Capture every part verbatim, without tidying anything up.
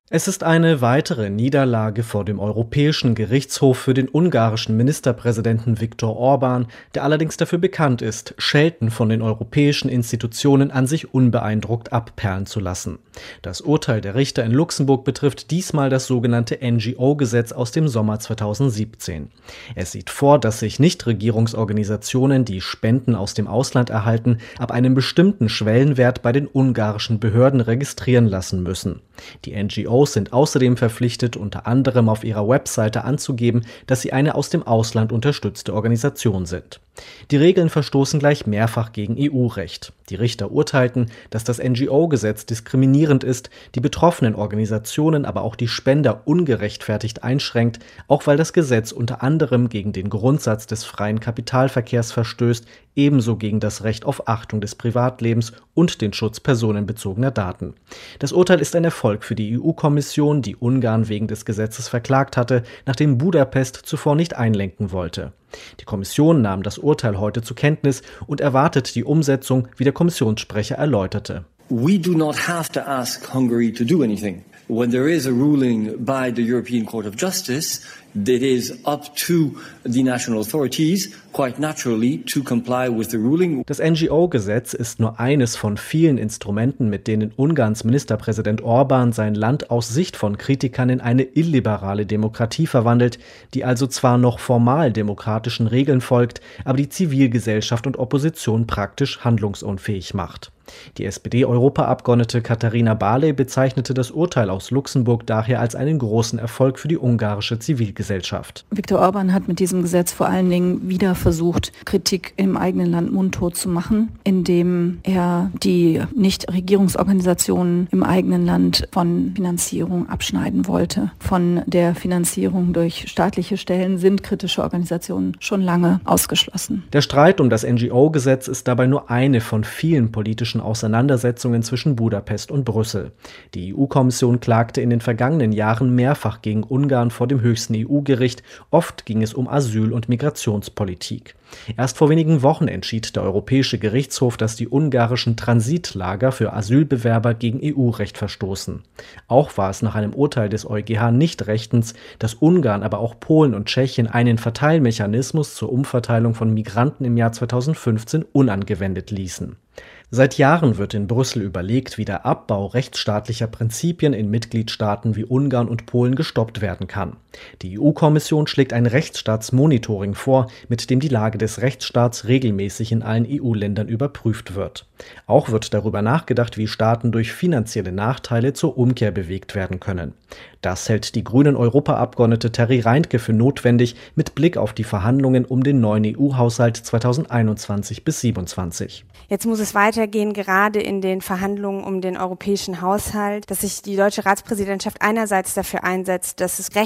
Es ist eine weitere Niederlage vor dem Europäischen Gerichtshof für den ungarischen Ministerpräsidenten Viktor Orbán, der allerdings dafür bekannt ist, Schelten von den europäischen Institutionen an sich unbeeindruckt abperlen zu lassen. Das Urteil der Richter in Luxemburg betrifft diesmal das sogenannte N G O-Gesetz aus dem Sommer zweitausendsiebzehn. Es sieht vor, dass sich Nichtregierungsorganisationen, die Spenden aus dem Ausland erhalten, ab einem bestimmten Schwellenwert bei den ungarischen Behörden registrieren lassen müssen. Die N G Os sind außerdem verpflichtet, unter anderem auf ihrer Webseite anzugeben, dass sie eine aus dem Ausland unterstützte Organisation sind. Die Regeln verstoßen gleich mehrfach gegen E U-Recht. Die Richter urteilten, dass das N G O-Gesetz diskriminierend ist, die betroffenen Organisationen, aber auch die Spender ungerechtfertigt einschränkt, auch weil das Gesetz unter anderem gegen den Grundsatz des freien Kapitalverkehrs verstößt, ebenso gegen das Recht auf Achtung des Privatlebens und den Schutz personenbezogener Daten. Das Urteil ist ein Erfolg für die E U-Kommission, die Ungarn wegen des Gesetzes verklagt hatte, nachdem Budapest zuvor nicht einlenken wollte. Die Kommission nahm das Urteil heute zur Kenntnis und erwartet die Umsetzung, wie der Kommissionssprecher erläuterte. We do not have to ask Hungary to do anything. When there is a ruling by the European Court of Justice, it is up to the national authorities, quite naturally, to comply with the ruling. Das N G O-Gesetz ist nur eines von vielen Instrumenten, mit denen Ungarns Ministerpräsident Orbán sein Land aus Sicht von Kritikern in eine illiberale Demokratie verwandelt, die also zwar noch formal demokratischen Regeln folgt, aber die Zivilgesellschaft und Opposition praktisch handlungsunfähig macht. Die S P D-Europaabgeordnete Katharina Barley bezeichnete das Urteil aus Luxemburg daher als einen großen Erfolg für die ungarische Zivilgesellschaft. Viktor Orbán hat mit diesem Gesetz vor allen Dingen wieder versucht, Kritik im eigenen Land mundtot zu machen, indem er die Nichtregierungsorganisationen im eigenen Land von Finanzierung abschneiden wollte. Von der Finanzierung durch staatliche Stellen sind kritische Organisationen schon lange ausgeschlossen. Der Streit um das N G O-Gesetz ist dabei nur eine von vielen politischen Auseinandersetzungen zwischen Budapest und Brüssel. Die E U-Kommission klagte in den vergangenen Jahren mehrfach gegen Ungarn vor dem höchsten E U-Gericht. Oft ging es um Asyl- und Migrationspolitik. Erst vor wenigen Wochen entschied der Europäische Gerichtshof, dass die ungarischen Transitlager für Asylbewerber gegen E U-Recht verstoßen. Auch war es nach einem Urteil des EuGH nicht rechtens, dass Ungarn, aber auch Polen und Tschechien einen Verteilmechanismus zur Umverteilung von Migranten im Jahr zweitausendfünfzehn unangewendet ließen. Seit Jahren wird in Brüssel überlegt, wie der Abbau rechtsstaatlicher Prinzipien in Mitgliedstaaten wie Ungarn und Polen gestoppt werden kann. Die E U-Kommission schlägt ein Rechtsstaatsmonitoring vor, mit dem die Lage des Rechtsstaats regelmäßig in allen E U-Ländern überprüft wird. Auch wird darüber nachgedacht, wie Staaten durch finanzielle Nachteile zur Umkehr bewegt werden können. Das hält die grünen Europaabgeordnete Terry Reintke für notwendig mit Blick auf die Verhandlungen um den neuen E U-Haushalt zweitausendeinundzwanzig bis siebenundzwanzig. Jetzt muss es weitergehen, gerade in den Verhandlungen um den europäischen Haushalt, dass sich die deutsche Ratspräsidentschaft einerseits dafür einsetzt, dass es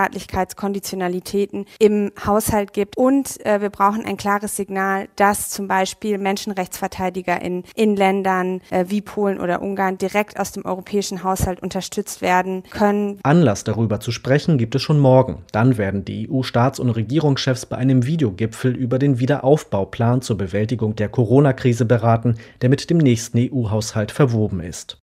Rechtsstaatlichkeitskonditionalitäten im Haushalt gibt und äh, wir brauchen ein klares Signal, dass zum Beispiel Menschenrechtsverteidiger in, in Ländern äh, wie Polen oder Ungarn direkt aus dem europäischen Haushalt unterstützt werden können. Anlass darüber zu sprechen gibt es schon morgen. Dann werden die E U-Staats- und Regierungschefs bei einem Videogipfel über den Wiederaufbauplan zur Bewältigung der Corona-Krise beraten, der mit dem nächsten E U-Haushalt verwoben ist.